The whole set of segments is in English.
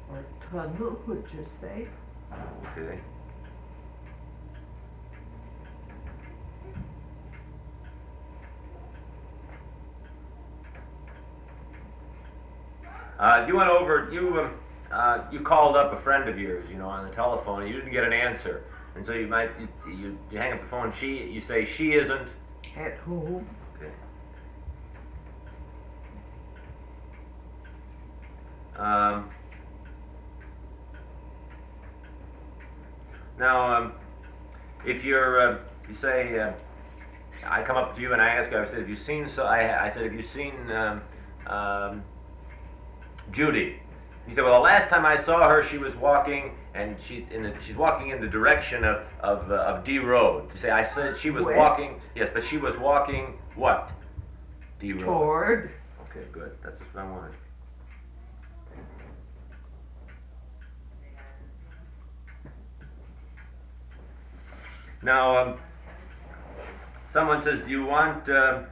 or tunnel, would you say? Okay. You went over, you called up a friend of yours, on the telephone, and you didn't get an answer. And so you hang up the phone, you say she isn't. At home. Okay. Um, now, if you say, I come up to you and I ask you, I said, have you seen, I said, have you seen, um, Judy? He said, well, the last time I saw her, she was walking, and she's walking in the direction of D Road. You say, I said she was West. walking, yes, but she was walking what? D Road. Toward. Okay, good. That's just what I wanted. Now, someone says, do you want,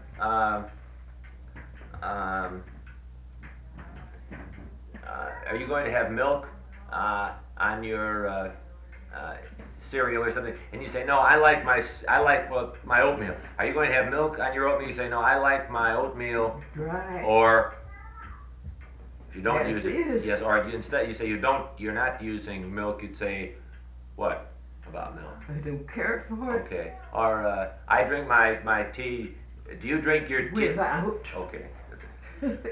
are you going to have milk on your cereal or something? And you say, no, I like my oatmeal. Are you going to have milk on your oatmeal? You say, no, I like my oatmeal. Right. Or if you don't Yes, use it, is. yes. Or instead you say you're not using milk. You'd say, what about milk? I don't care for it. Okay. Or I drink my tea. Do you drink your tea? Without. Okay. That's it.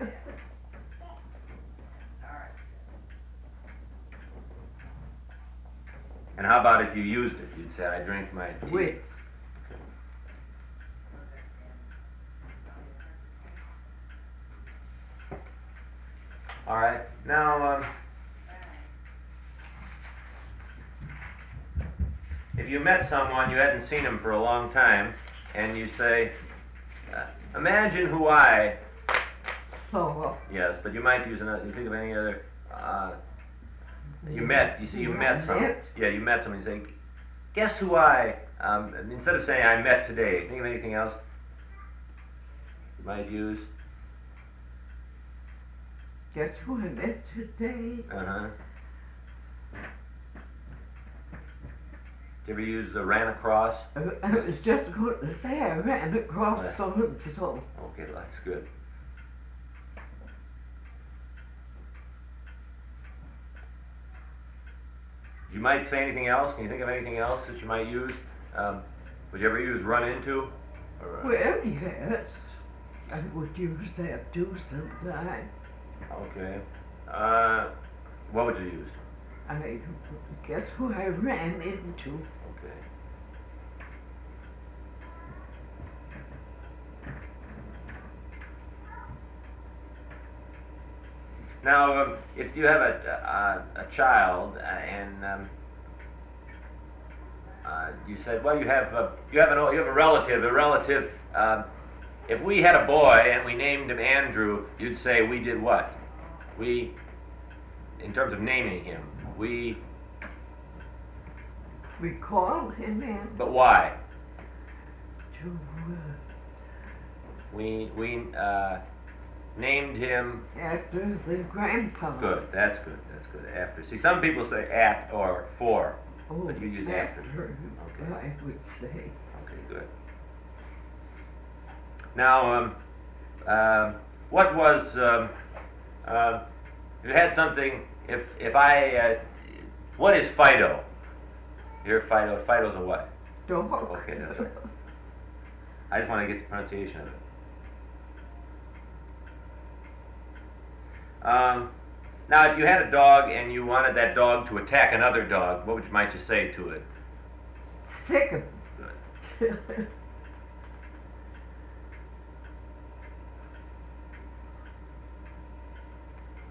And how about if you used it? You'd say, I drink my tea. With. All right. Now, if you met someone, you hadn't seen him for a long time, and you say, imagine who I. So. Yes, but you might use another. You think of any other. You met. You see, you met someone. Met. Yeah, you met someone. You say, guess who I. Instead of saying I met today, think of anything else you might use. Guess who I met today? Uh-huh. You ever use ran across? I was just going to say I ran across Yeah. so and so. Okay, that's good. You might say anything else. Can you think of anything else that you might use? Would you ever use run into? Or, Well, yes. I would use that too sometime. okay. What would you use? I guess who I ran into. Okay. Now, if you have a child and you said, well, you have a relative. A relative. If we had a boy and we named him Andrew, you'd say we did what? We, in terms of naming him, we. We called him in But why? to We named him. after the grandpa. Good. That's good. That's good. After. See, some people say at or for, Oh, but you use after. Okay. I would say. Okay. Good. Now, what was? If you had something, if I, what is Fido? You're Fido. Fido's a what? Dog. Okay, that's right. I just want to get the pronunciation of it. Now, if you had a dog and you wanted that dog to attack another dog, what might you say to it? Sick of